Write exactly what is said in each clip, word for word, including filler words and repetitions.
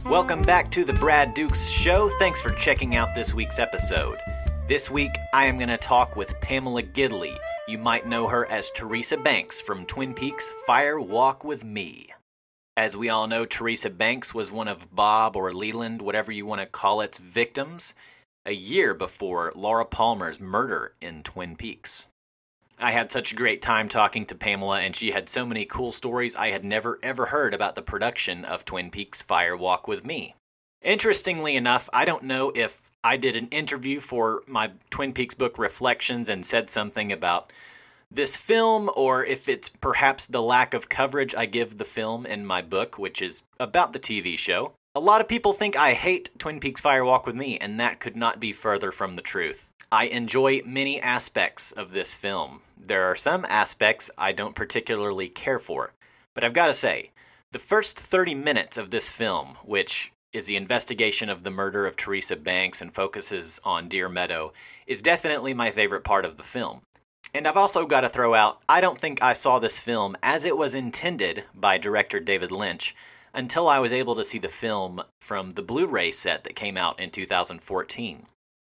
Welcome back to the Brad Dukes Show. Thanks for checking out this week's episode. This week, I am going to talk with Pamela Gidley. You might know her as Teresa Banks from Twin Peaks' Fire Walk with Me. As we all know, Teresa Banks was one of Bob or Leland, whatever you want to call it, victims, a year before Laura Palmer's murder in Twin Peaks. I had such a great time talking to Pamela, and she had so many cool stories I had never ever heard about the production of Twin Peaks' Fire Walk with Me. Interestingly enough, I don't know if I did an interview for my Twin Peaks book Reflections and said something about this film, or if it's perhaps the lack of coverage I give the film in my book, which is about the T V show. A lot of people think I hate Twin Peaks Fire Walk with Me, and that could not be further from the truth. I enjoy many aspects of this film. There are some aspects I don't particularly care for, but I've got to say, the first thirty minutes of this film, which is the investigation of the murder of Teresa Banks and focuses on Deer Meadow, is definitely my favorite part of the film. And I've also got to throw out, I don't think I saw this film as it was intended by director David Lynch until I was able to see the film from the Blu-ray set that came out in two thousand fourteen.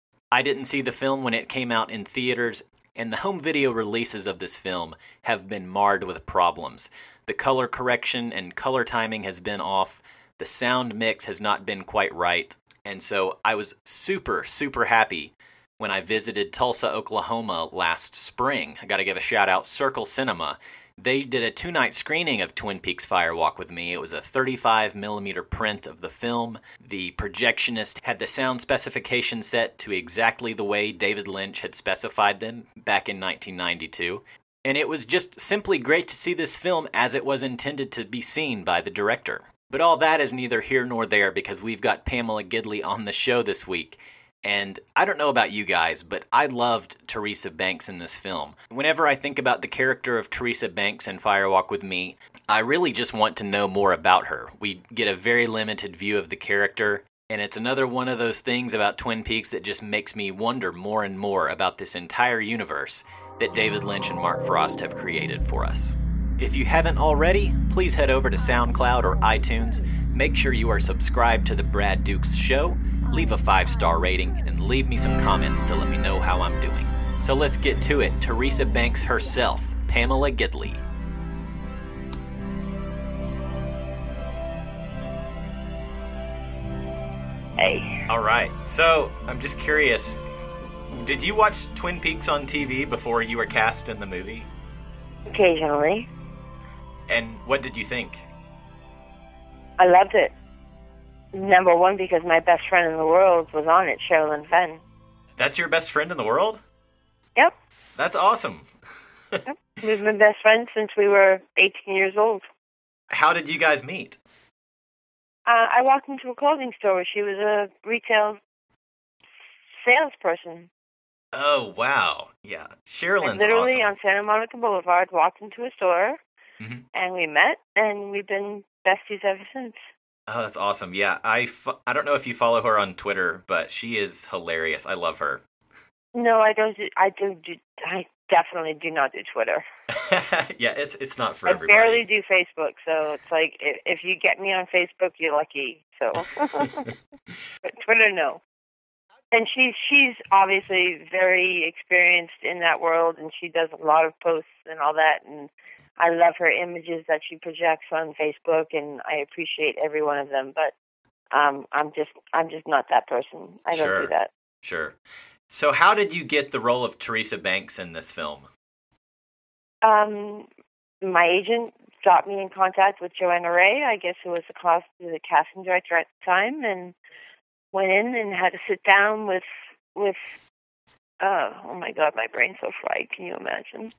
I didn't see the film when it came out in theaters, and the home video releases of this film have been marred with problems. The color correction and color timing has been off, the sound mix has not been quite right, and so I was super, super happy when I visited Tulsa, Oklahoma last spring. I gotta give a shout out Circle Cinema. They did a two-night screening of Twin Peaks Fire Walk with Me. It was a thirty-five millimeter print of the film. The projectionist had the sound specifications set to exactly the way David Lynch had specified them back in nineteen ninety-two. And it was just simply great to see this film as it was intended to be seen by the director. But all that is neither here nor there because we've got Pamela Gidley on the show this week. And I don't know about you guys, but I loved Teresa Banks in this film. Whenever I think about the character of Teresa Banks in Fire Walk with Me, I really just want to know more about her. We get a very limited view of the character, and it's another one of those things about Twin Peaks that just makes me wonder more and more about this entire universe that David Lynch and Mark Frost have created for us. If you haven't already, please head over to SoundCloud or iTunes. Make sure you are subscribed to the Brad Dukes Show. Leave a five-star rating, and leave me some comments to let me know how I'm doing. So let's get to it. Teresa Banks herself, Pamela Gidley. Hey. All right. So, I'm just curious, did you watch Twin Peaks on T V before you were cast in the movie? Occasionally. And what did you think? I loved it. Number one, because my best friend in the world was on it, Sherilyn Fenn. That's your best friend in the world? Yep. That's awesome. Yep. We've been best friends since we were eighteen years old. How did you guys meet? Uh, I walked into a clothing store where she was a retail salesperson. Oh, wow. Yeah. Sherilyn's I literally awesome. on Santa Monica Boulevard walked into a store, mm-hmm. and we met, and we've been besties ever since. Oh, that's awesome. Yeah, I, fo- I don't know if you follow her on Twitter, but she is hilarious. I love her. No, I don't. Do, I do, do. I definitely do not do Twitter. Yeah, it's it's not for I everybody. I barely do Facebook, so it's like if, if you get me on Facebook, you're lucky. So, but Twitter, no. And she's she's obviously very experienced in that world, and she does a lot of posts and all that. And I love her images that she projects on Facebook, and I appreciate every one of them. But um, I'm just I'm just not that person. I don't Sure. do that. Sure. So how did you get the role of Teresa Banks in this film? Um, my agent got me in contact with Joanna Ray, I guess, who was the, cost, the casting director at the time, and went in and had to sit down with with. Uh, oh my God, my brain's so fried. Can you imagine?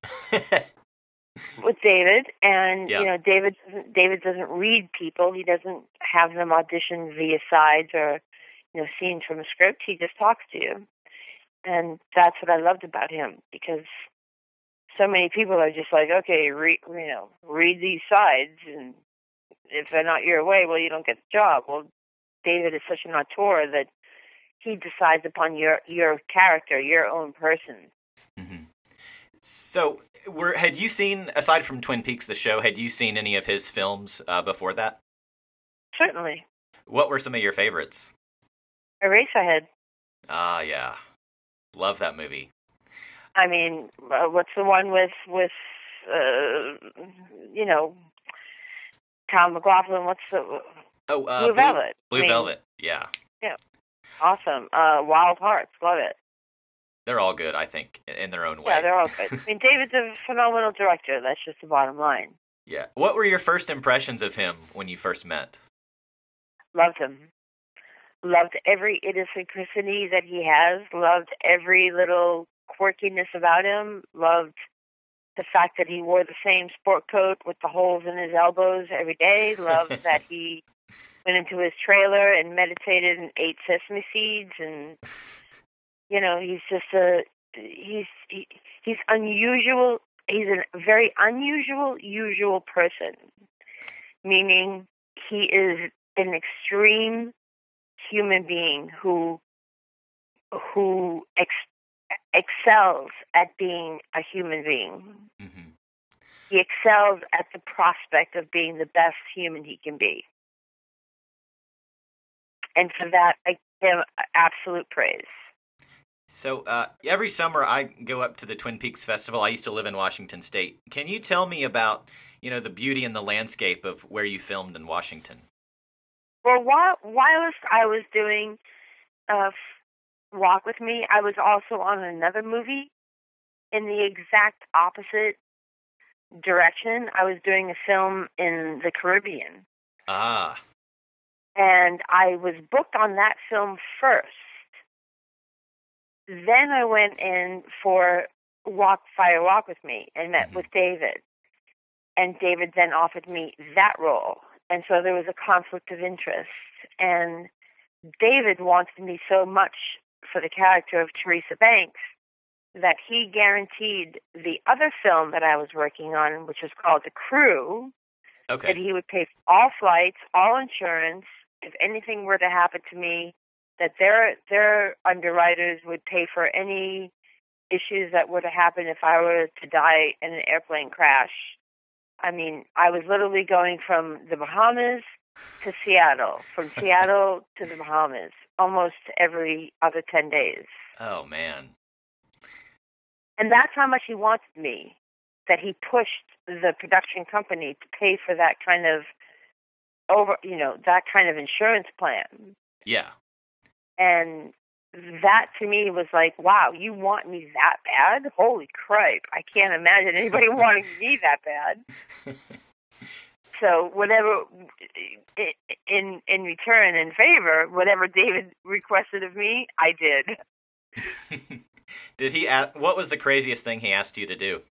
With David, and Yeah. you know, David doesn't, David doesn't read people. He doesn't have them audition via sides or you know scenes from a script. He just talks to you, and that's what I loved about him, because so many people are just like, okay, re- you know, read these sides, and if they're not your way, well, you don't get the job. Well, David is such an auteur that he decides upon your your character, your own person. Mm-hmm. So, were had you seen, aside from Twin Peaks, the show, had you seen any of his films uh, before that? Certainly. What were some of your favorites? Eraserhead. Ah, yeah. Love that movie. I mean, uh, what's the one with, with uh, you know, Tom McLaughlin? What's the... Oh, uh, Blue Velvet. Blue, Blue I mean, Velvet, yeah. Yeah. Awesome. Uh, Wild Hearts. Love it. They're all good, I think, in their own way. Yeah, they're all good. I mean, David's a phenomenal director. That's just the bottom line. Yeah. What were your first impressions of him when you first met? Loved him. Loved every idiosyncrasy that he has. Loved every little quirkiness about him. Loved the fact that he wore the same sport coat with the holes in his elbows every day. Loved that he went into his trailer and meditated and ate sesame seeds. And, you know, he's just a, he's, he, he's unusual. He's a very unusual, usual person, meaning he is an extreme human being who who ex- excels at being a human being. Mm-hmm. He excels at the prospect of being the best human he can be. And for that, I give him absolute praise. So uh, every summer I go up to the Twin Peaks Festival. I used to live in Washington State. Can you tell me about, you know, the beauty and the landscape of where you filmed in Washington? Well, while, whilst I was doing uh, Walk With Me, I was also on another movie in the exact opposite direction. I was doing a film in the Caribbean. Ah. And I was booked on that film first. Then I went in for Walk, Fire, Walk With Me and met mm-hmm. with David. And David then offered me that role. And so there was a conflict of interest. And David wanted me so much for the character of Teresa Banks that he guaranteed the other film that I was working on, which was called The Crew, okay. that he would pay for all flights, all insurance. If anything were to happen to me, that their their underwriters would pay for any issues that were to happen if I were to die in an airplane crash. I mean, I was literally going from the Bahamas to Seattle, from Seattle to the Bahamas, almost every other ten days. Oh, man. And that's how much he wanted me, that he pushed the production company to pay for that kind of over, you know, that kind of insurance plan. Yeah. And that to me was like, wow, you want me that bad? Holy cripe. I can't imagine anybody wanting me that bad. So whatever, in in return, in favor, whatever David requested of me, I did. Did he ask, what was the craziest thing he asked you to do?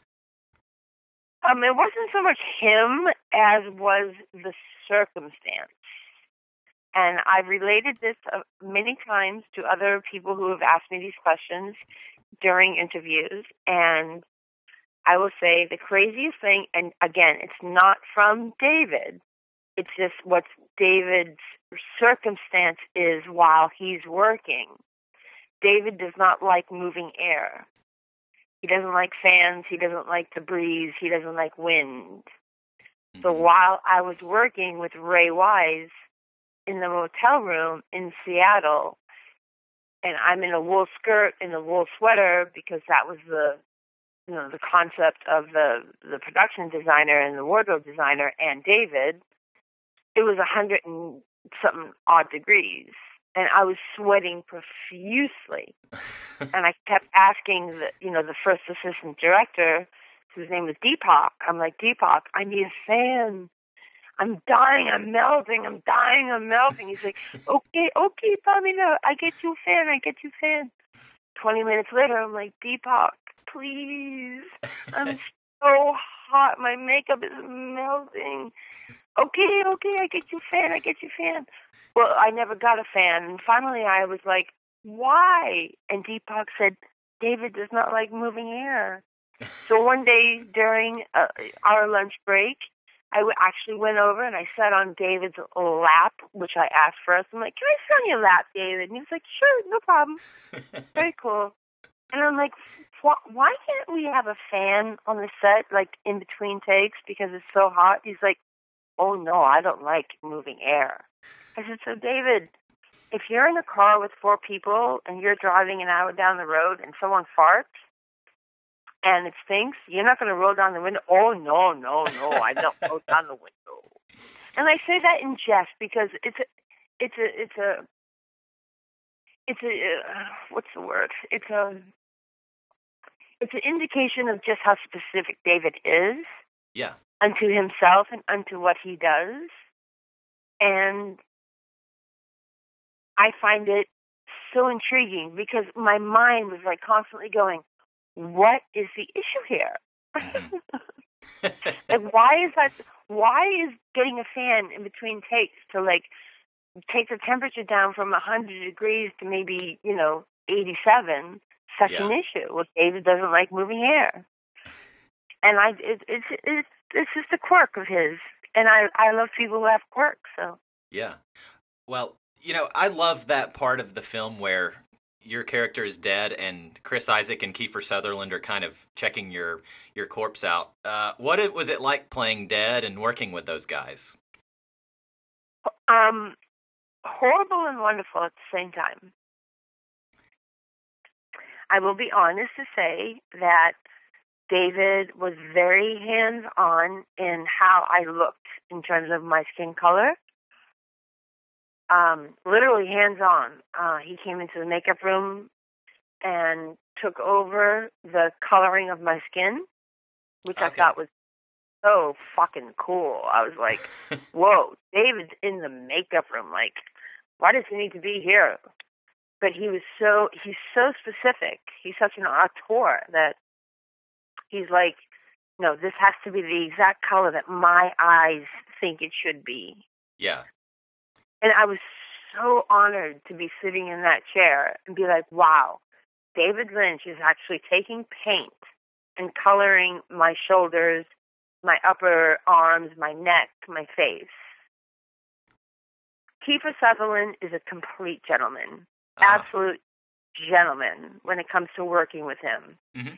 Um, it wasn't so much him as was the circumstance. And I've related this uh, many times to other people who have asked me these questions during interviews. And I will say the craziest thing, and again, it's not from David. It's just what David's circumstance is while he's working. David does not like moving air. He doesn't like fans. He doesn't like the breeze. He doesn't like wind. Mm-hmm. So while I was working with Ray Wise in the motel room in Seattle, and I'm in a wool skirt and a wool sweater because that was the, you know, the concept of the the production designer and the wardrobe designer and David, it was a hundred and something odd degrees. And I was sweating profusely. And I kept asking the, you know, the first assistant director, whose name was Deepak. I'm like, Deepak, I need a fan. I'm dying. I'm melting. I'm dying. I'm melting. He's like, okay, okay, Pamela, I get you a fan. I get you a fan. Twenty minutes later, I'm like, Deepak, please. I'm so hot. My makeup is melting. Okay, okay, I get you a fan. I get you a fan. Well, I never got a fan. And finally, I was like, why? And Deepak said, David does not like moving air. So one day during uh, our lunch break, I w- actually went over and I sat on David's lap, which I asked first. I'm like, can I sit on your lap, David? And he was like, sure, no problem. Very cool. And I'm like, why can't we have a fan on the set, like in between takes because it's so hot? He's like, oh, no, I don't like moving air. I said, so, David, if you're in a car with four people and you're driving an hour down the road and someone farts and it stinks, you're not going to roll down the window. Oh, no, no, no, I don't roll down the window. And I say that in jest because it's a, it's a, it's a, it's a, uh, what's the word? It's a, it's an indication of just how specific David is. Yeah. Unto himself and unto what he does. And I find it so intriguing because my mind was like constantly going, what is the issue here? Mm-hmm. Like, why is that? Why is getting a fan in between takes to like take the temperature down from one hundred degrees to maybe, you know, eighty-seven such yeah. an issue? Well, David doesn't like moving air. And I, it, it's, it's, it's just a quirk of his. And I, I love people who have quirks, so. Yeah. Well, you know, I love that part of the film where your character is dead and Chris Isaak and Kiefer Sutherland are kind of checking your, your corpse out. Uh, what it, was it like playing dead and working with those guys? Um, horrible and wonderful at the same time. I will be honest to say that David was very hands-on in how I looked in terms of my skin color. Um, literally hands-on. Uh, he came into the makeup room and took over the coloring of my skin, which okay. I thought was so fucking cool. I was like, whoa, David's in the makeup room. Like, why does he need to be here? But he was so, he's so specific. He's such an auteur that he's like, no, this has to be the exact color that my eyes think it should be. Yeah. And I was so honored to be sitting in that chair and be like, wow, David Lynch is actually taking paint and coloring my shoulders, my upper arms, my neck, my face. Kiefer Sutherland is a complete gentleman. Uh-huh. Absolute gentleman when it comes to working with him. Mm-hmm.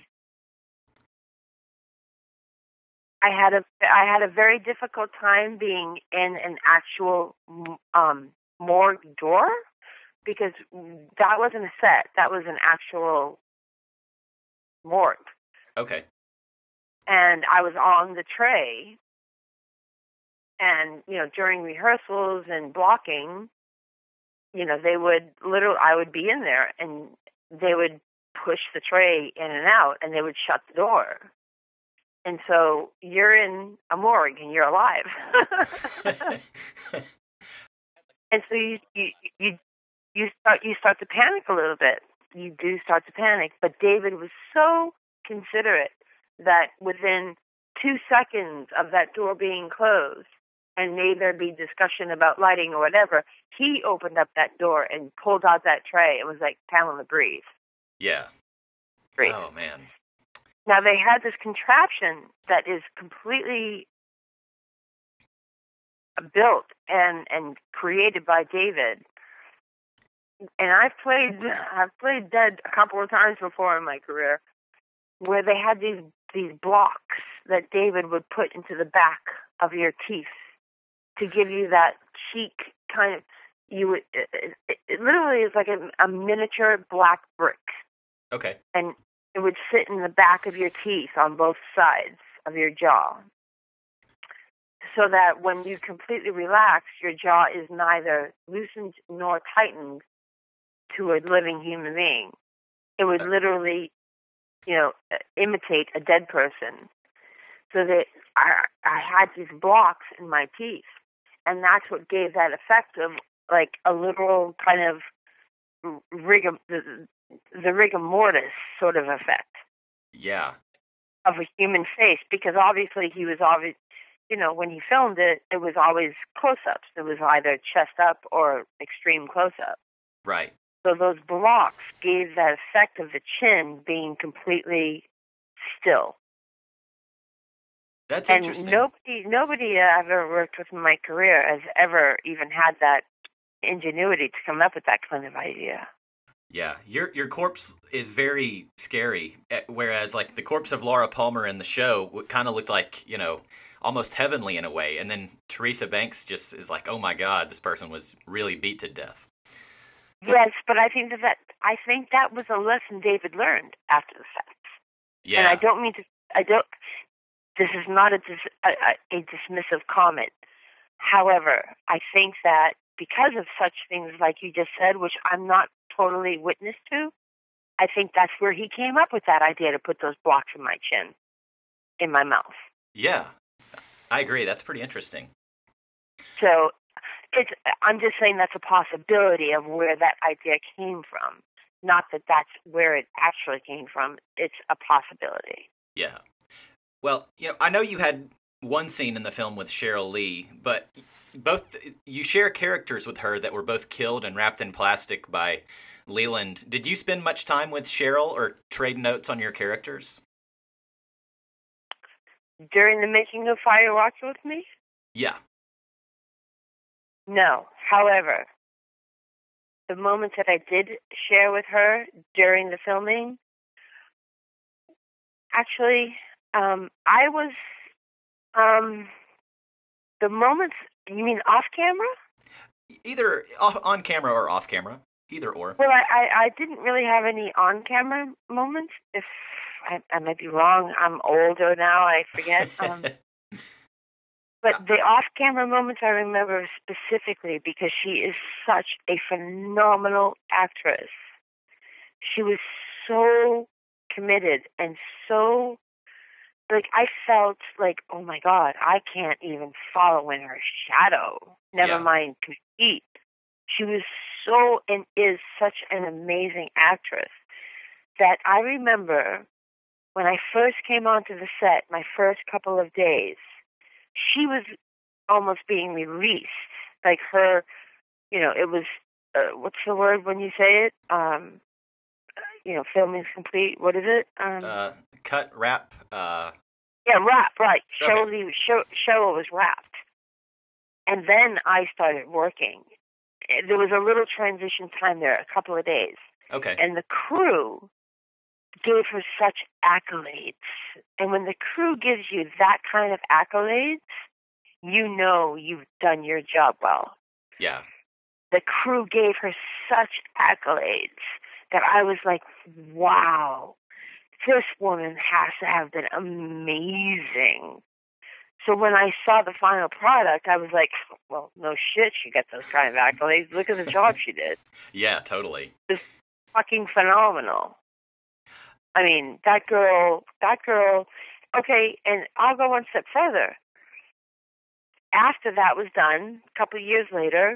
I had a I had a very difficult time being in an actual um, morgue door because that wasn't a set. That was an actual morgue. Okay. And I was on the tray, and you know during rehearsals and blocking, you know they would literally I would be in there, and they would push the tray in and out, and they would shut the door. And so you're in a morgue and you're alive. And so you, you you you start you start to panic a little bit. You do start to panic. But David was so considerate that within two seconds of that door being closed, and may there be discussion about lighting or whatever, he opened up that door and pulled out that tray and was like, Pamela, breathe. Yeah. Breathe. Oh, man. Now, they had this contraption that is completely built and, and created by David. And I've played I've played dead a couple of times before in my career, where they had these these blocks that David would put into the back of your teeth to give you that cheek kind of. You would it, it, it literally is like a, a miniature black brick. Okay. And it would sit in the back of your teeth on both sides of your jaw, so that when you completely relax, your jaw is neither loosened nor tightened to a living human being. It would literally, you know, imitate a dead person. So that I, I had these blocks in my teeth, and that's what gave that effect of like a literal kind of rigor, the, the rigor mortis sort of effect. Yeah. Of a human face, because obviously he was always, you know, when he filmed it, it was always close-ups. It was either chest up or extreme close-up. Right. So those blocks gave that effect of the chin being completely still. That's and interesting. nobody, nobody I've ever worked with in my career has ever even had that ingenuity to come up with that kind of idea. Yeah, your your corpse is very scary, whereas like the corpse of Laura Palmer in the show kind of looked like, you know, almost heavenly in a way. And then Teresa Banks just is like, oh my God, this person was really beat to death. Yes, but I think that, that I think that was a lesson David learned after the fact. Yeah. And I don't mean to. I don't. This is not a, dis, a, a dismissive comment. However, I think that because of such things like you just said, which I'm not totally witness to, I think that's where he came up with that idea to put those blocks in my chin, in my mouth. Yeah, I agree. That's pretty interesting. So it's, I'm just saying that's a possibility of where that idea came from. Not that that's where it actually came from. It's a possibility. Yeah. Well, you know, I know you had one scene in the film with Cheryl Lee, but both you share characters with her that were both killed and wrapped in plastic by Leland. Did you spend much time with Cheryl or trade notes on your characters? During the making of Fire Walk With Me? Yeah. No. However, the moments that I did share with her during the filming, actually, um, I was, um, the moments, you mean off camera? Either off, on camera or off camera. Either or. Well, I, I, I didn't really have any on-camera moments. If I, I might be wrong, I'm older now, I forget. Um, but the off-camera moments I remember specifically because she is such a phenomenal actress. She was so committed and so, like, I felt like, oh my God, I can't even follow in her shadow. Never Yeah. mind compete. She was so and is such an amazing actress that I remember when I first came onto the set, my first couple of days, she was almost being released. Like her, you know, it was, uh, what's the word when you say it? Um, you know, filming's complete. What is it? Um, uh, cut, wrap. Uh... Yeah, wrap, right. Okay. Cheryl, Cheryl, Cheryl was wrapped. And then I started working. There was a little transition time there, a couple of days. Okay. And the crew gave her such accolades. And when the crew gives you that kind of accolades, you know you've done your job well. Yeah. The crew gave her such accolades that I was like, wow, this woman has to have been amazing. So when I saw the final product, I was like, well, no shit, she got those kind of accolades. Look at the job she did. Yeah, totally. It's fucking phenomenal. I mean, that girl, that girl, okay, and I'll go one step further. After that was done, a couple of years later,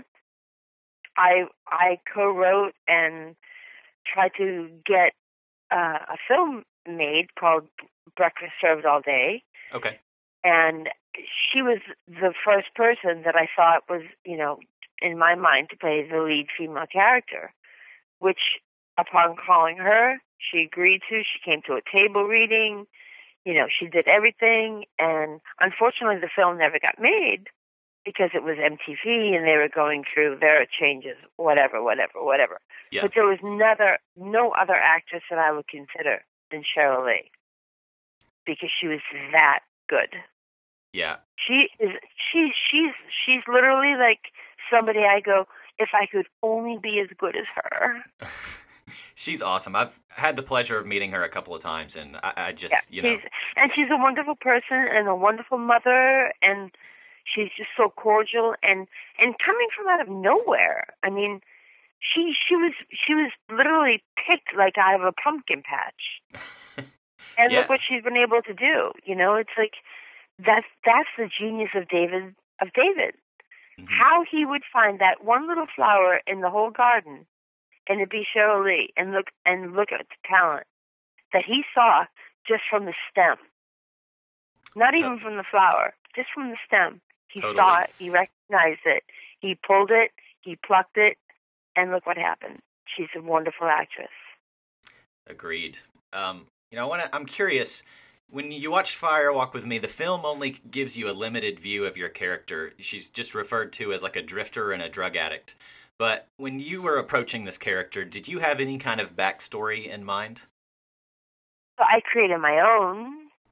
I I co-wrote and tried to get uh, a film made called Breakfast Served All Day. Okay. And she was the first person that I thought was, you know, in my mind to play the lead female character, which upon calling her, she agreed to. She came to a table reading. You know, she did everything. And unfortunately, the film never got made because it was M T V and they were going through their changes, whatever, whatever, whatever. Yeah. But there was another, no other actress that I would consider than Cheryl Lee because she was that good. Yeah. She is she she's she's literally like somebody I go, if I could only be as good as her. She's awesome. I've had the pleasure of meeting her a couple of times, and I, I just, Yeah, you know. she's, and she's a wonderful person and a wonderful mother, and she's just so cordial and and coming from out of nowhere. I mean, she she was she was literally picked like out of a pumpkin patch. And Yeah. look what she's been able to do. You know, it's like that's that's the genius of David of David. Mhm. How he would find that one little flower in the whole garden, and it'd be Cheryl Lee, and look and look at the talent that he saw just from the stem, not To- even from the flower, just from the stem. He Totally. saw it, he recognized it, he pulled it, he plucked it, and look what happened. She's a wonderful actress. Agreed. Um, you know, I wanna, I'm curious. When you watch Fire Walk With Me, the film only gives you a limited view of your character. She's just referred to as like a drifter and a drug addict. But when you were approaching this character, did you have any kind of backstory in mind? So I created my own.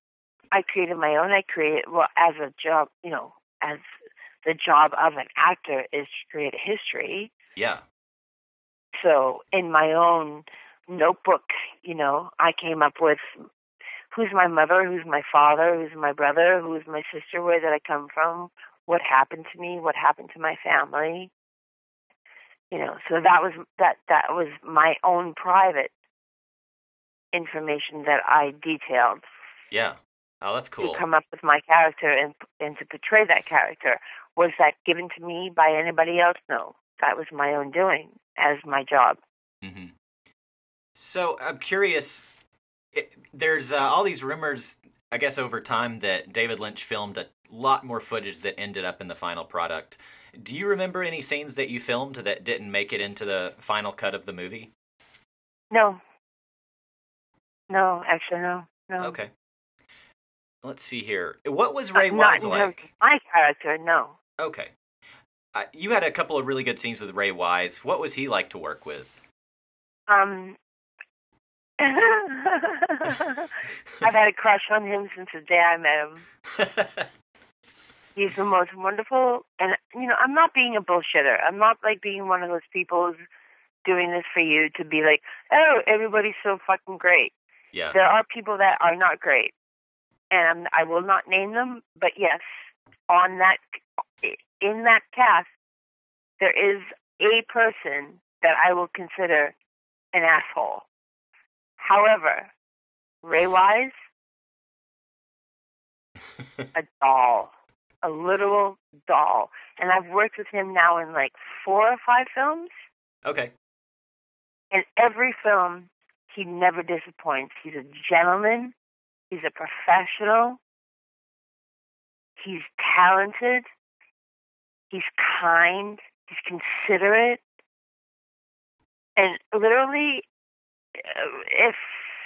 I created my own. I created, well, as a job, you know, as the job of an actor is to create a history. Yeah. So in my own notebook, you know, I came up with who's my mother, who's my father, who's my brother, who's my sister, where did I come from, what happened to me, what happened to my family. You know, so that was that that was my own private information that I detailed. Yeah. Oh, that's cool. To come up with my character and and to portray that character. Was that given to me by anybody else? No. That was my own doing as my job. Mm-hmm. So I'm curious, it, there's uh, all these rumors, I guess, over time that David Lynch filmed a lot more footage that ended up in the final product. Do you remember any scenes that you filmed that didn't make it into the final cut of the movie? No. No, actually, no. No. Okay. Let's see here. What was Ray uh, Wise not like? My character, no. Okay. Uh, you had a couple of really good scenes with Ray Wise. What was he like to work with? Um, I've had a crush on him since the day I met him. He's the most wonderful, and, you know, I'm not being a bullshitter. I'm not, like, being one of those people who's doing this for you to be like, oh, everybody's so fucking great. Yeah. There are people that are not great, and I will not name them, but yes, on that, in that cast, there is a person that I will consider an asshole. However, Ray Wise, a doll, a literal doll. And I've worked with him now in like four or five films. Okay. In every film, he never disappoints. He's a gentleman. He's a professional. He's talented. He's kind. He's considerate. And literally, if,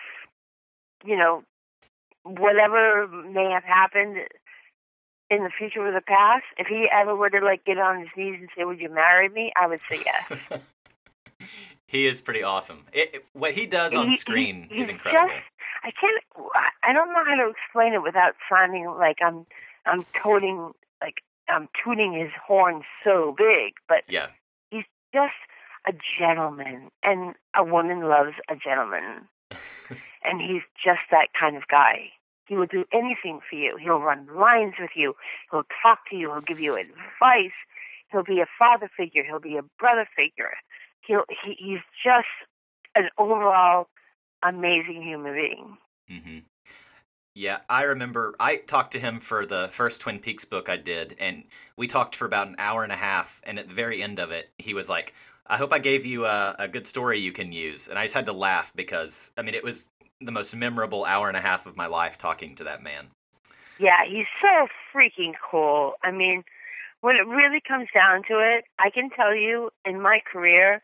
you know, whatever may have happened in the future or the past, if he ever were to, like, get on his knees and say, would you marry me? I would say yes. He is pretty awesome. It, it, what he does on he, screen he, is incredible. Just, I can't, I don't know how to explain it without sounding like I'm, I'm toting, like, I'm tooting his horn so big, but yeah. He's just a gentleman, and a woman loves a gentleman. And he's just that kind of guy. He will do anything for you. He'll run lines with you. He'll talk to you. He'll give you advice. He'll be a father figure. He'll be a brother figure. He'll, he, he's just an overall amazing human being. Mm-hmm. Yeah, I remember I talked to him for the first Twin Peaks book I did, and we talked for about an hour and a half, and at the very end of it, he was like, I hope I gave you a, a good story you can use. And I just had to laugh because, I mean, it was the most memorable hour and a half of my life talking to that man. Yeah, he's so freaking cool. I mean, when it really comes down to it, I can tell you, in my career,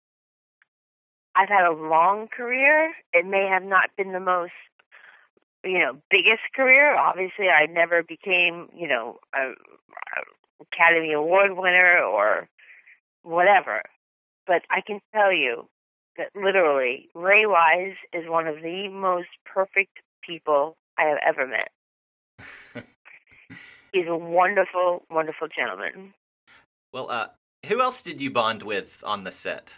I've had a long career. It may have not been the most, you know, biggest career. Obviously, I never became, you know, a, a Academy Award winner or whatever. But I can tell you that literally, Ray Wise is one of the most perfect people I have ever met. He's a wonderful, wonderful gentleman. Well, uh, who else did you bond with on the set?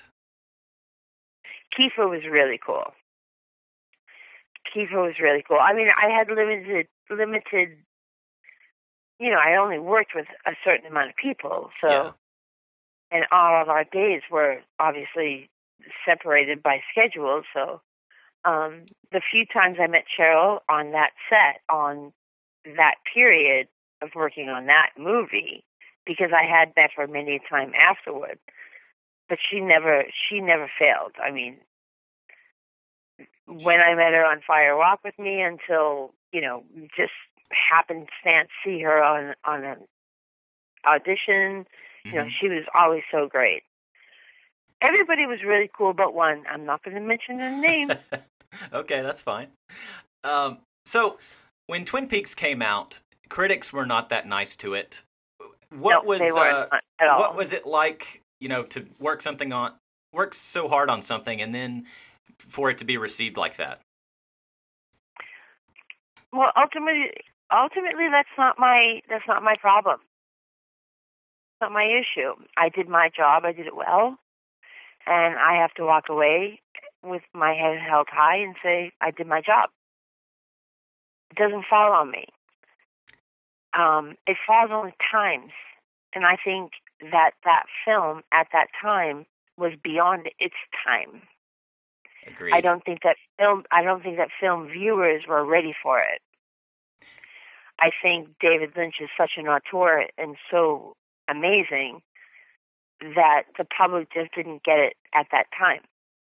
Kiefer was really cool. Kiefer was really cool. I mean, I had limited, limited, you know, I only worked with a certain amount of people, so, yeah. And all of our days were obviously separated by schedules, so um, the few times I met Cheryl on that set, on that period of working on that movie, because I had met her many a time afterward, but she never, she never failed. I mean, when I met her on Fire Walk with Me until, you know, just happenstance see her on, on an audition, mm-hmm. You know, she was always so great. Everybody was really cool but one. I'm not going to mention the name. Okay, that's fine. Um, so, when Twin Peaks came out, critics were not that nice to it. What no, was they weren't uh, at all. What was it like, you know, to work something on, work so hard on something, and then for it to be received like that? Well, ultimately, ultimately, that's not my that's not my problem. It's not my issue. I did my job. I did it well, and I have to walk away with my head held high and say I did my job. It doesn't fall on me. Um, it falls on times, and I think that that film at that time was beyond its time. Agreed. I don't think that film. I don't think that film viewers were ready for it. I think David Lynch is such an auteur and so amazing that the public just didn't get it at that time.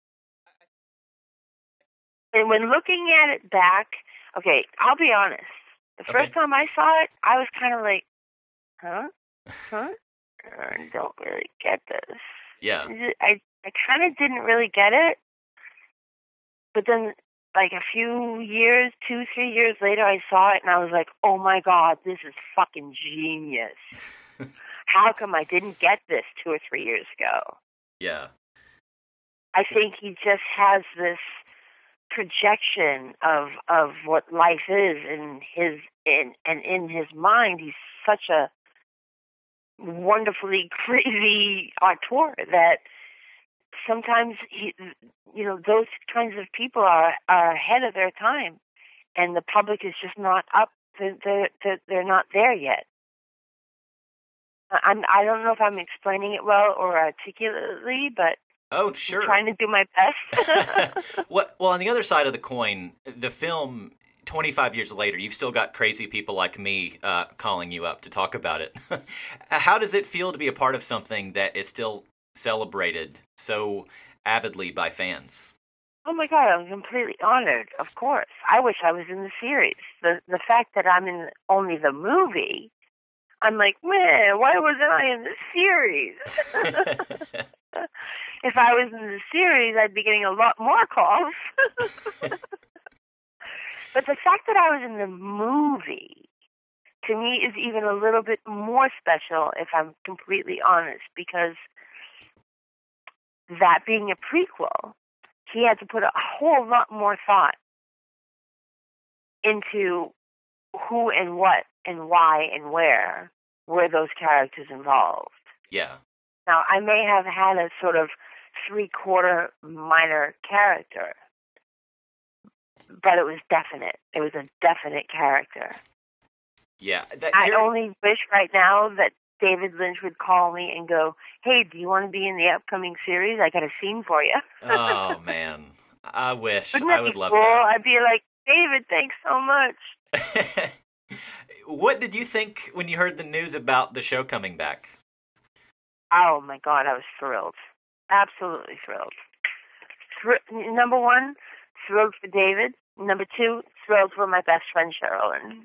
And when looking at it back, okay, I'll be honest. The Okay. first time I saw it, I was kind of like, huh? Huh? I don't really get this. Yeah. I, I kind of didn't really get it. But then, like a few years, two, three years later, I saw it and I was like, oh my God, this is fucking genius. How come I didn't get this two or three years ago? Yeah. I think he just has this projection of of what life is in his in and in his mind. He's such a wonderfully crazy auteur that sometimes he, you know, those kinds of people are are ahead of their time, and the public is just not up. They're they're, they're not there yet. I'm I don't know if I'm explaining it well or articulately, but Oh, sure. I'm trying to do my best. What? Well, on the other side of the coin, the film, twenty-five years later, you've still got crazy people like me uh, calling you up to talk about it. How does it feel to be a part of something that is still celebrated so avidly by fans? Oh my God, I'm completely honored. Of course, I wish I was in the series. The the fact that I'm in only the movie, I'm like, man, why wasn't I in the series? If I was in the series, I'd be getting a lot more calls. But the fact that I was in the movie, to me, is even a little bit more special, if I'm completely honest, because that being a prequel, he had to put a whole lot more thought into who and what and why and where were those characters involved. Yeah. Now, I may have had a sort of three-quarter minor character, but it was definite. It was a definite character. Yeah. That, I only wish right now that David Lynch would call me and go, hey, do you want to be in the upcoming series? I got a scene for you. Oh, man. I wish. Wouldn't that I would be love cool? that. I'd be like, David, thanks so much. What did you think when you heard the news about the show coming back? Oh, my God, I was thrilled. Absolutely thrilled. Thr- number one, thrilled for David. Number two, thrilled for my best friend, Sherilyn.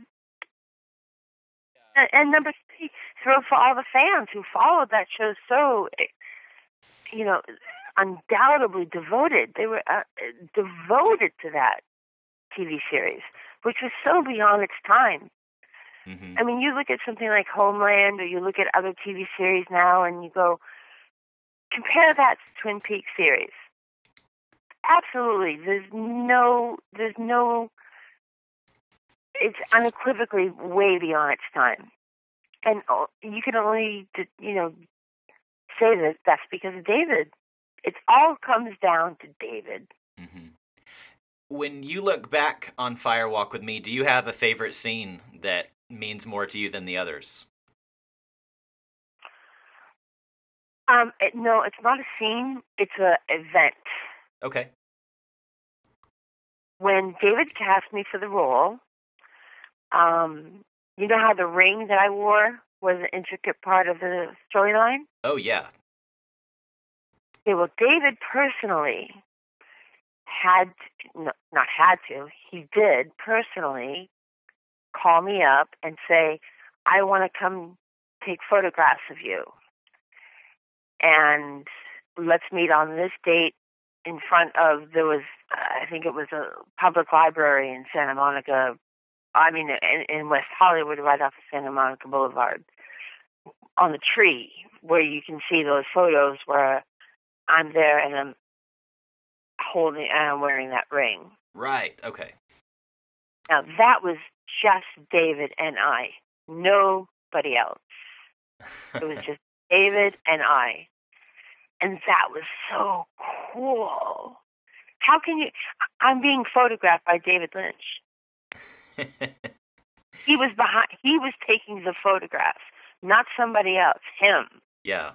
And, and number three, thrilled for all the fans who followed that show so, you know, undoubtedly devoted. They were uh, devoted to that T V series, which was so beyond its time. Mm-hmm. I mean, you look at something like Homeland, or you look at other T V series now, and you go, compare that to Twin Peaks series. Absolutely, there's no, there's no. It's unequivocally way beyond its time, and you can only, you know, say that that's because of David. It all comes down to David. Mm-hmm. When you look back on Fire Walk with Me, do you have a favorite scene that means more to you than the others? Um, it, no, it's not a scene. It's an event. Okay. When David cast me for the role, um, you know how the ring that I wore was an intricate part of the storyline? Oh, yeah. Yeah, well, David personally had, no, not had to, he did personally call me up and say, I want to come take photographs of you. And let's meet on this date in front of, there was, uh, I think it was a public library in Santa Monica, I mean, in, in West Hollywood, right off of Santa Monica Boulevard, on the tree, where you can see those photos where I'm there and I'm holding, and I'm wearing that ring. Right, okay. Now, that was just David and I. Nobody else. It was just David and I. And that was so cool. How can you... I'm being photographed by David Lynch. He was behind... He was taking the photographs, not somebody else. Him. Yeah.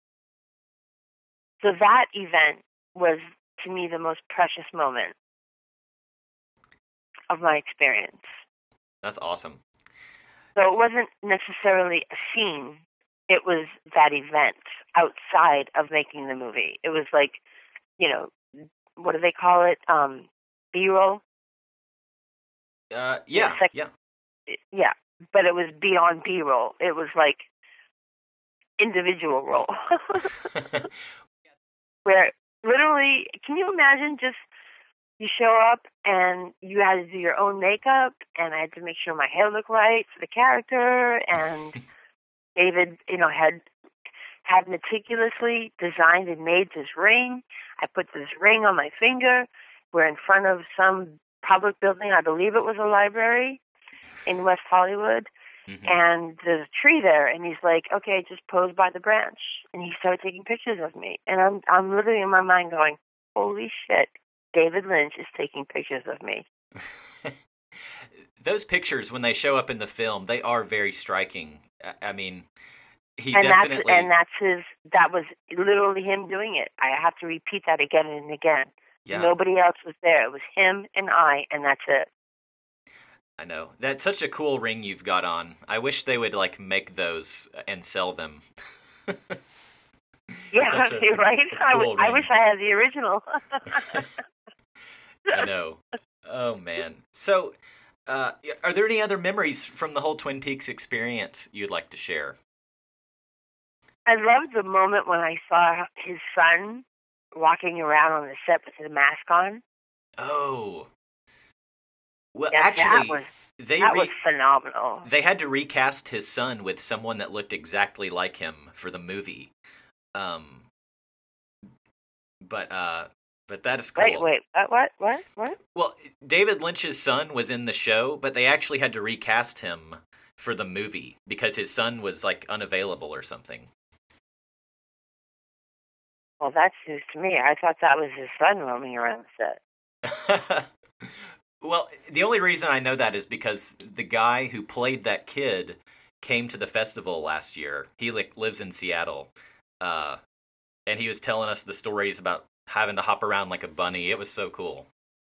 So that event was, to me, the most precious moment of my experience. That's awesome. So it wasn't necessarily a scene. It was that event outside of making the movie. It was like, you know, what do they call it? Um, B-roll? Uh, yeah, like, yeah. Yeah, but it was beyond B-roll. It was like individual roll. Where literally, can you imagine just you show up and you had to do your own makeup, and I had to make sure my hair looked right for the character, and David, you know, had had meticulously designed and made this ring. I put this ring on my finger. We're in front of some public building. I believe it was a library in West Hollywood. Mm-hmm. And there's a tree there, and he's like, okay, just pose by the branch. And he started taking pictures of me. And I'm I'm literally in my mind going, holy shit, David Lynch is taking pictures of me. Those pictures, when they show up in the film, they are very striking. I mean, he and definitely... That's, and that's his, that was literally him doing it. I have to repeat that again and again. Yeah. Nobody else was there. It was him and I, and that's it. I know. That's such a cool ring you've got on. I wish they would, like, make those and sell them. Yeah, a, you're right. A cool I, w- I wish I had the original. I know. Oh, man. So, uh, are there any other memories from the whole Twin Peaks experience you'd like to share? I loved the moment when I saw his son walking around on the set with his mask on. Oh. Well, yeah, actually, that was, they that re- was phenomenal. They had to recast his son with someone that looked exactly like him for the movie. Um, but uh, but that is cool. Wait, wait, what, what, what, what? Well, David Lynch's son was in the show, but they actually had to recast him for the movie because his son was like unavailable or something. Well, that's news to me. I thought that was his son roaming around the set. Well, the only reason I know that is because the guy who played that kid came to the festival last year. He like lives in Seattle, uh, and he was telling us the stories about having to hop around like a bunny. It was so cool.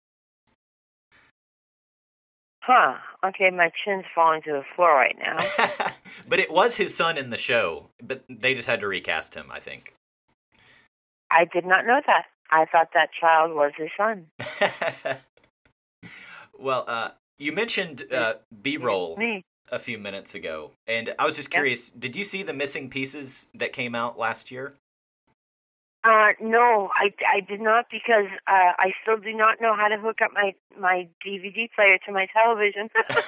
Huh. Okay, my chin's falling to the floor right now. But it was his son in the show, but they just had to recast him, I think. I did not know that. I thought that child was his son. Well, uh, you mentioned uh, B-roll a few minutes ago, and I was just curious, yep. Did you see the missing pieces that came out last year? Uh, no, I, I did not because uh, I still do not know how to hook up my, my D V D player to my television.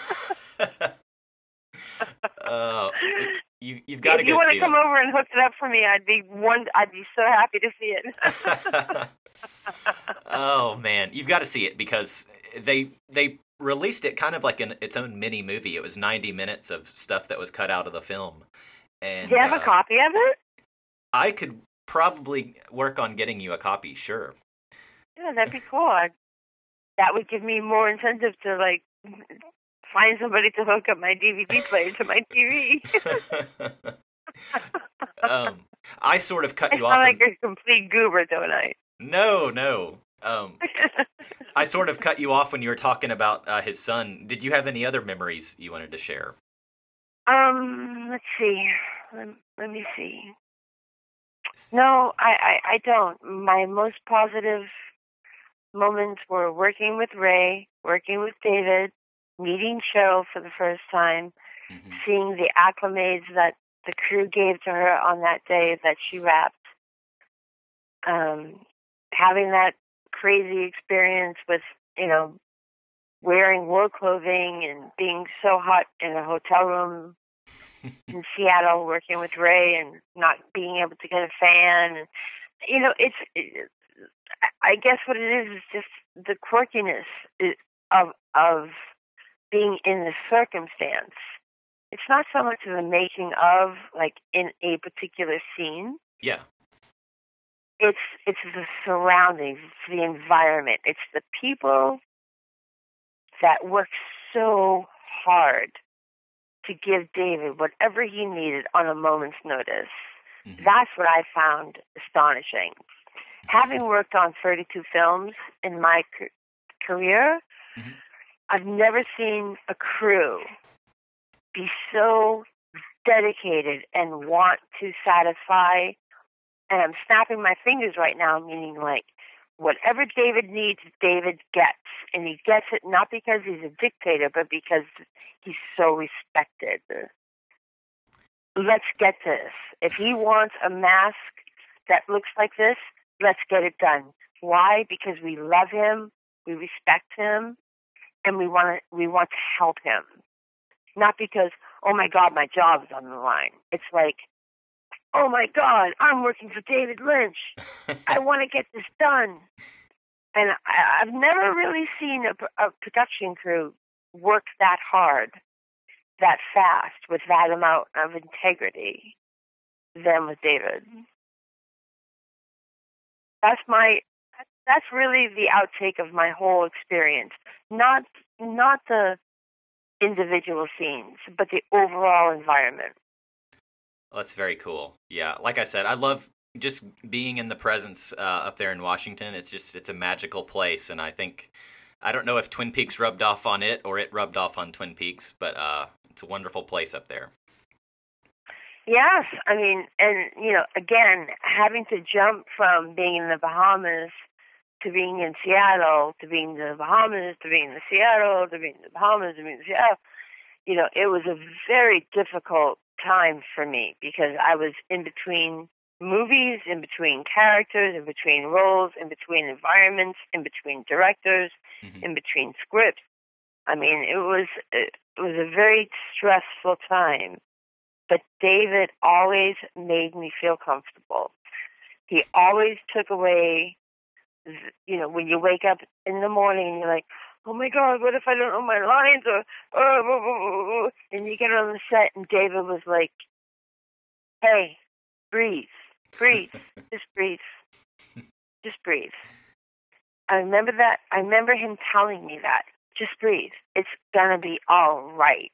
uh, you, you've got to go see it. If you want to come over and hook it up for me, I'd be one. I'd be so happy to see it. Oh, man. You've got to see it because they they released it kind of like an, its own mini movie. It was ninety minutes of stuff that was cut out of the film. And, do you have uh, a copy of it? I could probably work on getting you a copy, sure. Yeah, that'd be cool. I'd, that would give me more incentive to, like, find somebody to hook up my D V D player to my T V. um, I sort of cut I you off. I sound like and... a complete goober, don't I? No, no. Um, I sort of cut you off when you were talking about uh, his son. Did you have any other memories you wanted to share? Um, let's see. Let, let me see. No, I, I, I don't. My most positive moments were working with Ray, working with David, meeting Cheryl for the first time, mm-hmm. seeing the acclimates that the crew gave to her on that day that she rapped, um, having that crazy experience with, you know, wearing war clothing and being so hot in a hotel room in Seattle, working with Ray and not being able to get a fan. You know, it's, it, I guess what it is is just the quirkiness of, of being in the circumstance. It's not so much of the making of, like, in a particular scene. Yeah. It's it's the surroundings, it's the environment, it's the people that work so hard to give David whatever he needed on a moment's notice. Mm-hmm. That's what I found astonishing. Having worked on thirty-two films in my c- career, mm-hmm. I've never seen a crew be so dedicated and want to satisfy. And I'm snapping my fingers right now, meaning like whatever David needs, David gets. And he gets it not because he's a dictator, but because he's so respected. Let's get this. If he wants a mask that looks like this, let's get it done. Why? Because we love him, we respect him, and we want to, we want to help him. Not because, oh my God, my job is on the line. It's like, oh my God, I'm working for David Lynch. I want to get this done. And I, I've never really seen a, a production crew work that hard, that fast, with that amount of integrity than with David. That's my, that's really the outtake of my whole experience. Not, not the individual scenes, but the overall environment. Well, that's very cool. Yeah, like I said, I love just being in the presence uh, up there in Washington. It's just, it's a magical place, and I think, I don't know if Twin Peaks rubbed off on it or it rubbed off on Twin Peaks, but uh, it's a wonderful place up there. Yes, I mean, and, you know, again, having to jump from being in the Bahamas to being in Seattle, to being in the Bahamas, to being in Seattle, to being in the Bahamas, to being in Seattle, you know, it was a very difficult time for me because I was in between movies, in between characters, in between roles, in between environments, in between directors, mm-hmm. in between scripts. I mean, it was it was a very stressful time, but David always made me feel comfortable. He always took away, you know, when you wake up in the morning and you're like, oh my God, what if I don't know my lines? Or, oh, oh, oh, oh. And you get on the set and David was like, hey, breathe, breathe, just breathe, just breathe. I remember that. I remember him telling me that. Just breathe. It's going to be all right.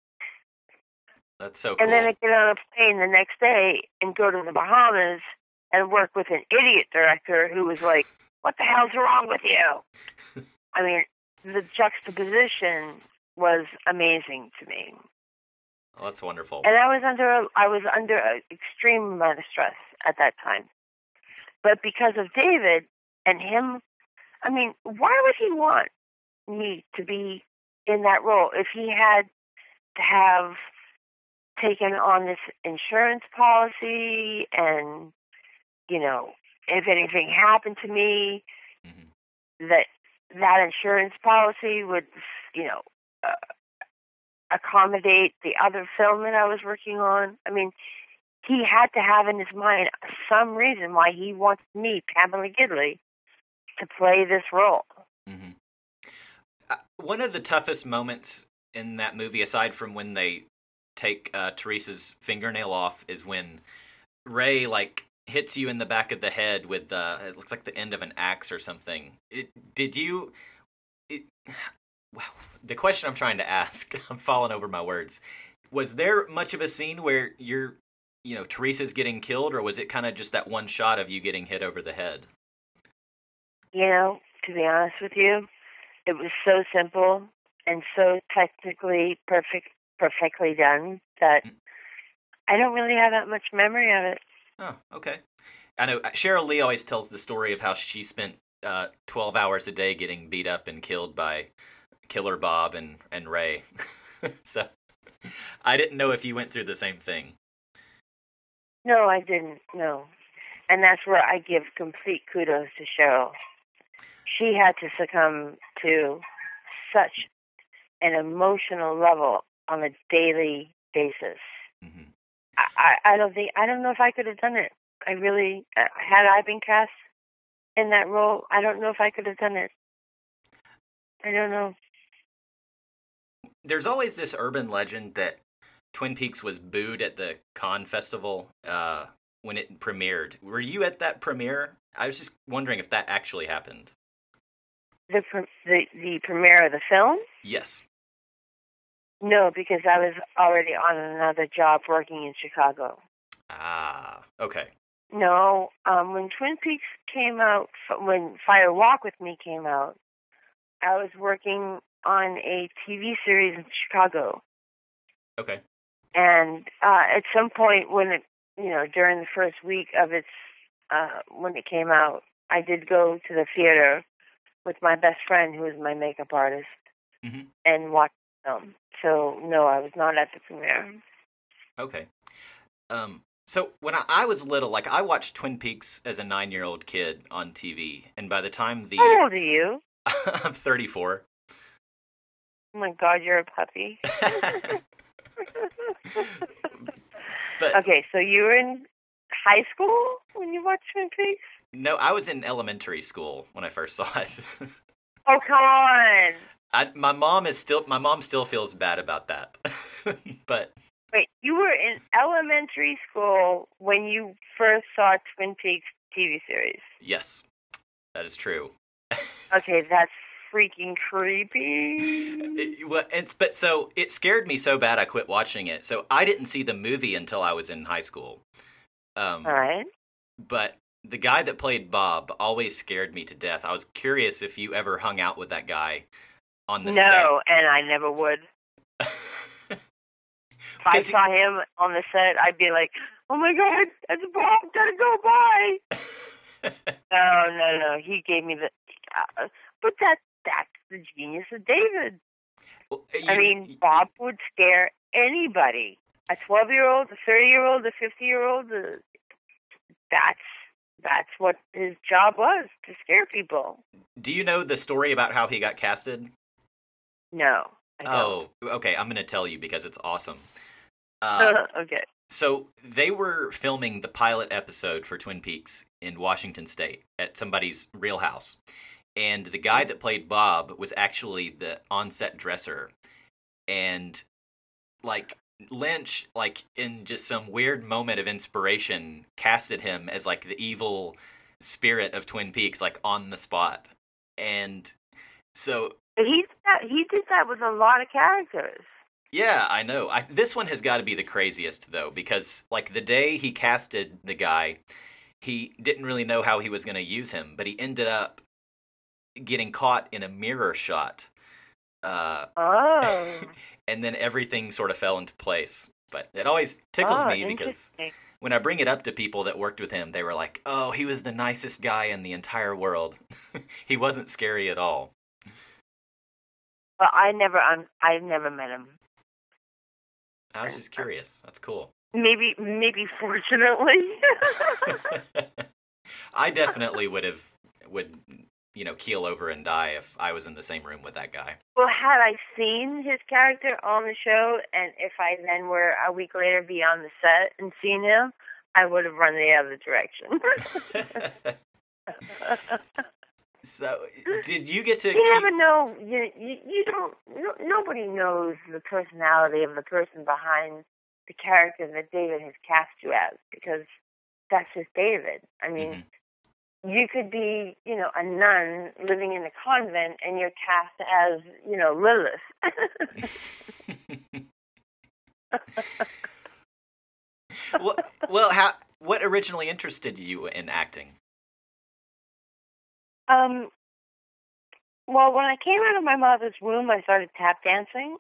That's so cool. And then I get on a plane the next day and go to the Bahamas and work with an idiot director who was like, what the hell's wrong with you? I mean, the juxtaposition was amazing to me. Oh, that's wonderful. And I was under a, I was under an extreme amount of stress at that time. But because of David and him, I mean, why would he want me to be in that role if he had to have taken on this insurance policy and, you know, if anything happened to me, mm-hmm. that that insurance policy would, you know, uh, accommodate the other film that I was working on. I mean, he had to have in his mind some reason why he wanted me, Pamela Gidley, to play this role. Mm-hmm. Uh, one of the toughest moments in that movie, aside from when they take uh, Teresa's fingernail off, is when Ray, like, hits you in the back of the head with uh, it looks like the end of an axe or something. It, did you? It, wow. The question I'm trying to ask, I'm falling over my words. Was there much of a scene where you're, you know, Teresa's getting killed, or was it kind of just that one shot of you getting hit over the head? You know, to be honest with you, it was so simple and so technically perfect, perfectly done that mm. I don't really have that much memory of it. Oh, okay. I know Cheryl Lee always tells the story of how she spent uh, twelve hours a day getting beat up and killed by Killer Bob and, and Ray. So I didn't know if you went through the same thing. No, I didn't, no. And that's where I give complete kudos to Cheryl. She had to succumb to such an emotional level on a daily basis. Mm-hmm. I, I don't think, I don't know if I could have done it. I really, uh, had I been cast in that role, I don't know if I could have done it. I don't know. there's always this urban legend that Twin Peaks was booed at the Cannes Festival uh, when it premiered. Were you at that premiere? I was just wondering if that actually happened. The the the premiere of the film? Yes. No, because I was already on another job working in Chicago. Ah, okay. No, um, when Twin Peaks came out, when Fire Walk with Me came out, I was working on a T V series in Chicago. Okay. And uh, at some point when it, you know, during the first week of its, uh, when it came out, I did go to the theater with my best friend, who was my makeup artist, mm-hmm. and watch the film. So, no, I was not at the premiere. Okay. Um, so when I, I was little, like, I watched Twin Peaks as a nine-year-old kid on T V, and by the time the... How old are you? I'm thirty-four. Oh my God, you're a puppy. But, okay, so you were in high school when you watched Twin Peaks? No, I was in elementary school when I first saw it. Oh, come on. I, my mom is still my mom still feels bad about that. But wait, you were in elementary school when you first saw Twin Peaks T V series? Yes, that is true. Okay, that's freaking creepy. It, well, it's but so it scared me so bad I quit watching it. So I didn't see the movie until I was in high school. Um, All right. But the guy that played Bob always scared me to death. I was curious if you ever hung out with that guy on the no, set. No, and I never would. If I saw he... him on the set, I'd be like, oh my God, that's Bob, gotta go, bye. no, no, no, he gave me the... Uh, but that that's the genius of David. Well, you, I mean, Bob would scare anybody. A twelve-year-old, a thirty-year-old, a fifty-year-old, uh, that's... That's what his job was, to scare people. Do you know the story about how he got casted? No. I oh, don't. Okay. I'm going to tell you because it's awesome. Uh, okay. So they were filming the pilot episode for Twin Peaks in Washington State at somebody's real house. And the guy that played Bob was actually the on-set dresser. And, like... Lynch, like, in just some weird moment of inspiration, casted him as, like, the evil spirit of Twin Peaks, like, on the spot. And so... He, he did that with a lot of characters. Yeah, I know. I, this one has got to be the craziest, though, because, like, the day he casted the guy, he didn't really know how he was going to use him, but he ended up getting caught in a mirror shot. Uh, oh. And then everything sort of fell into place. But it always tickles oh, me because when I bring it up to people that worked with him, they were like, oh, he was the nicest guy in the entire world. He wasn't scary at all. Well, I never, um, I've never met him. I was just curious. That's cool. Maybe, maybe fortunately. I definitely would have, would... you know, keel over and die if I was in the same room with that guy. Well, had I seen his character on the show, and if I then were a week later be on the set and seen him, I would have run the other direction. So, did you get to... You keep... never know. You, you, you don't... No, nobody knows the personality of the person behind the character that David has cast you as, because that's just David. I mean... Mm-hmm. You could be, you know, a nun living in a convent, and you're cast as, you know, Lilith. well, well, how? What originally interested you in acting? Um. Well, when I came out of my mother's womb, I started tap dancing.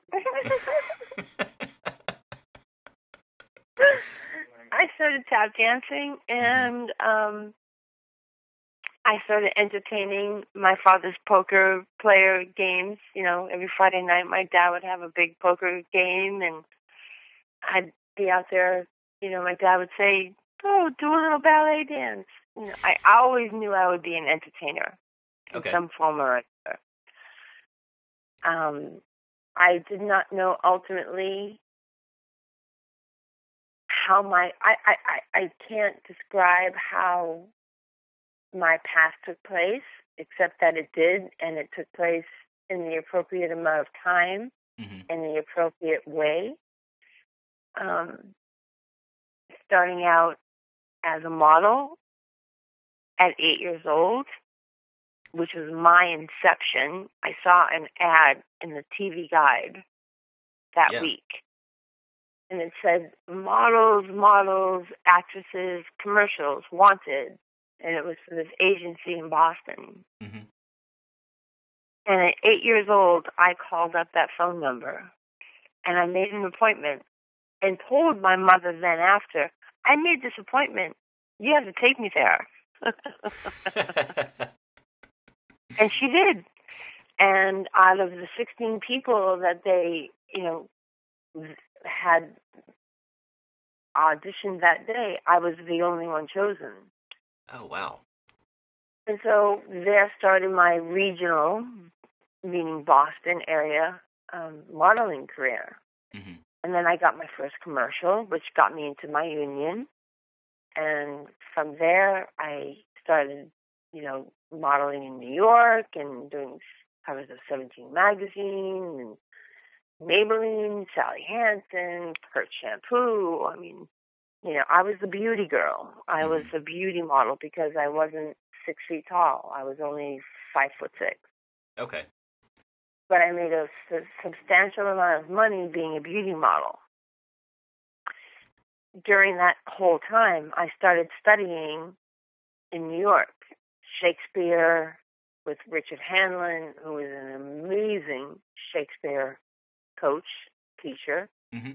I started tap dancing, and um. I started entertaining my father's poker player games. You know, every Friday night my dad would have a big poker game, and I'd be out there. You know, my dad would say, oh, do a little ballet dance. You know, I always knew I would be an entertainer okay. in some form or other. Um, I did not know ultimately how my, I, I, I, I can't describe how my past took place, except that it did, and it took place in the appropriate amount of time. mm-hmm. in the appropriate way. Um, starting out as a model at eight years old, which was my inception. I saw an ad in the T V Guide that yeah. week. And it said, models, models, actresses, commercials, wanted. And it was for this agency in Boston. Mm-hmm. And at eight years old, I called up that phone number. And I made an appointment and told my mother then after, I made this appointment. You have to take me there. And she did. And out of the sixteen people that they, you know, had auditioned that day, I was the only one chosen. Oh, wow. And so there started my regional, meaning Boston area, um, modeling career. Mm-hmm. And then I got my first commercial, which got me into my union. And from there, I started, you know, modeling in New York and doing covers of seventeen magazine and Maybelline, Sally Hansen, Kurt Shampoo. I mean, you know, I was the beauty girl. I was a beauty model because I wasn't six feet tall. I was only five foot six. Okay. But I made a su- substantial amount of money being a beauty model. During that whole time, I started studying in New York Shakespeare with Richard Hanlon, who was an amazing Shakespeare coach, teacher. Mm-hmm.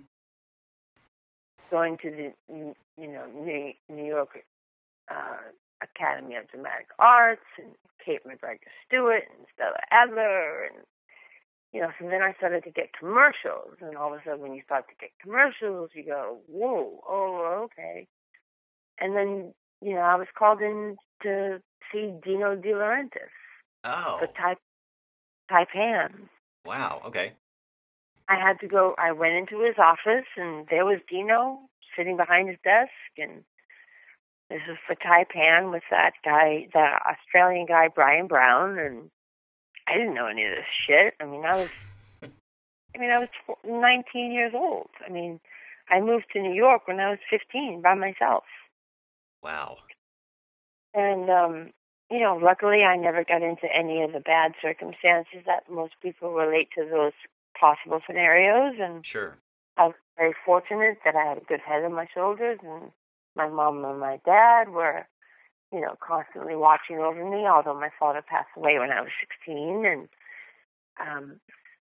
Going to the, you know, New, New York uh, Academy of Dramatic Arts and Kate McGregor Stewart and Stella Adler, and you know. So then I started to get commercials, and all of a sudden, when you start to get commercials, you go, "Whoa, oh, okay." And then, you know, I was called in to see Dino De Laurentiis. Oh. For Type Taipan. Wow. Okay. I had to go, I went into his office, and there was Dino sitting behind his desk, and this was for Taipan with that guy, the Australian guy, Brian Brown, and I didn't know any of this shit. I mean, I was, I mean, I was nineteen years old. I mean, I moved to New York when I was fifteen by myself. Wow. And, um, you know, luckily I never got into any of the bad circumstances that most people relate to those possible scenarios. And sure. I was very fortunate that I had a good head on my shoulders, and my mom and my dad were, you know, constantly watching over me, although my father passed away when I was sixteen. And um,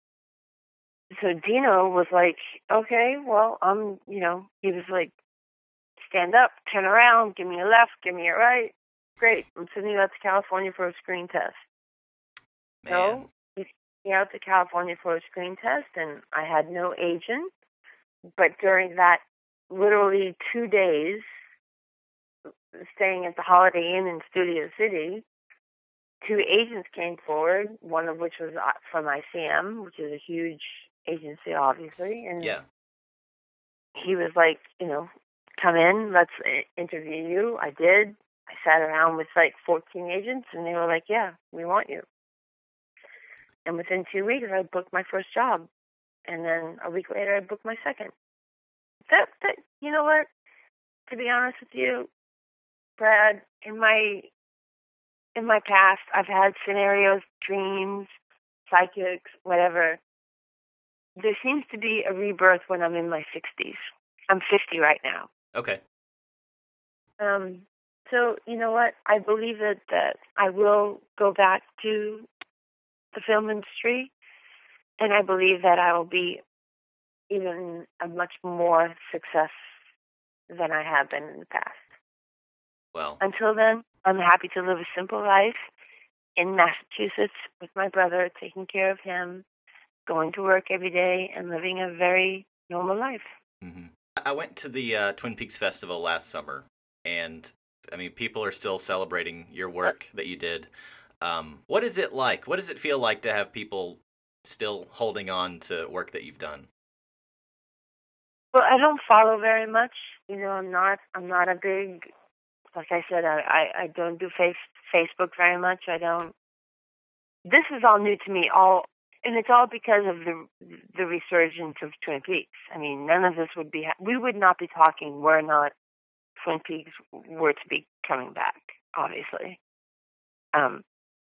so Dino was like, okay, well, I'm, you know, he was like, stand up, turn around, give me a left, give me a right. Great, I'm sending you out to California for a screen test. Man. So he sent me out to California for a screen test, and I had no agent. But during that literally two days, staying at the Holiday Inn in Studio City, two agents came forward, one of which was from I C M, which is a huge agency, obviously. And yeah. he was like, you know, come in, let's interview you. I did. I sat around with like fourteen agents, and they were like, yeah, we want you. And within two weeks, I booked my first job. And then a week later, I booked my second. That, that, you know what? To be honest with you, Brad, in my in my past, I've had scenarios, dreams, psychics, whatever. There seems to be a rebirth when I'm in my sixties. I'm fifty right now. Okay. Um. So, you know what? I believe that, that I will go back to the film industry, and I believe that I will be even a much more success than I have been in the past. Well. Until then, I'm happy to live a simple life in Massachusetts with my brother, taking care of him, going to work every day, and living a very normal life. Mm-hmm. I went to the uh, Twin Peaks Festival last summer, and I mean, people are still celebrating your work that you did. Um, what is it like? What does it feel like to have people still holding on to work that you've done? Well, I don't follow very much. You know, I'm not. I'm not a big. Like I said, I, I, I don't do face, Facebook very much. I don't. This is all new to me. All And it's all because of the the resurgence of Twin Peaks. I mean, none of this would be, ha- we would not be talking were not Twin Peaks were to be coming back, obviously. Um,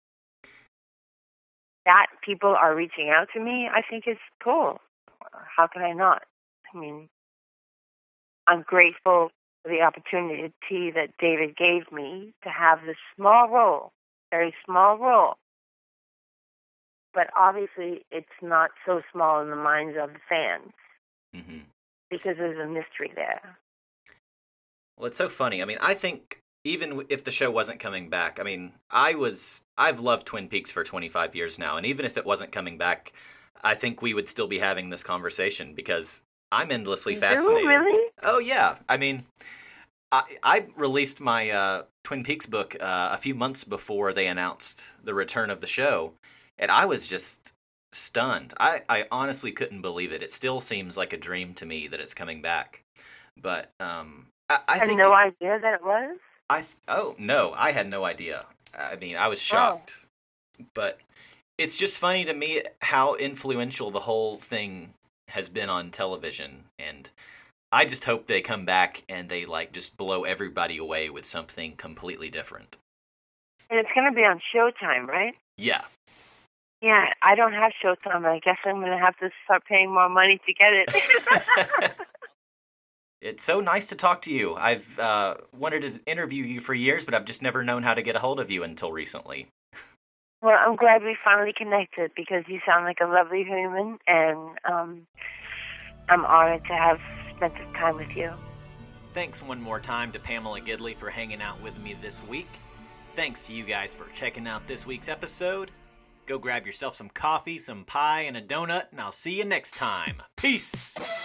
that people are reaching out to me, I think is cool. How can I not? I mean, I'm grateful for the opportunity that David gave me to have this small role, very small role. But obviously, it's not so small in the minds of the fans, mm-hmm. because there's a mystery there. Well, it's so funny. I mean, I think even if the show wasn't coming back, I mean, I was, I've loved Twin Peaks for twenty-five years now, and even if it wasn't coming back, I think we would still be having this conversation because I'm endlessly fascinated. You really? Oh, yeah. I mean, I, I released my uh, Twin Peaks book uh, a few months before they announced the return of the show. And I was just stunned. I, I honestly couldn't believe it. It still seems like a dream to me that it's coming back. But um, I, I had think no idea that it was? I oh no, I had no idea. I mean, I was shocked. Oh. But it's just funny to me how influential the whole thing has been on television, and I just hope they come back and they like just blow everybody away with something completely different. And it's going to be on Showtime, right? Yeah. Yeah, I don't have Showtime. I guess I'm going to have to start paying more money to get it. It's so nice to talk to you. I've uh, wanted to interview you for years, but I've just never known how to get a hold of you until recently. Well, I'm glad we finally connected because you sound like a lovely human, and um, I'm honored to have spent this time with you. Thanks one more time to Pamela Gidley for hanging out with me this week. Thanks to you guys for checking out this week's episode. Go grab yourself some coffee, some pie, and a donut, and I'll see you next time. Peace! The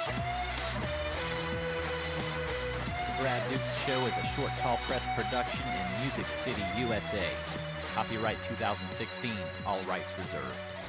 Brad Dukes Show is a Short Tall Press production in Music City, U S A. Copyright two thousand sixteen, all rights reserved.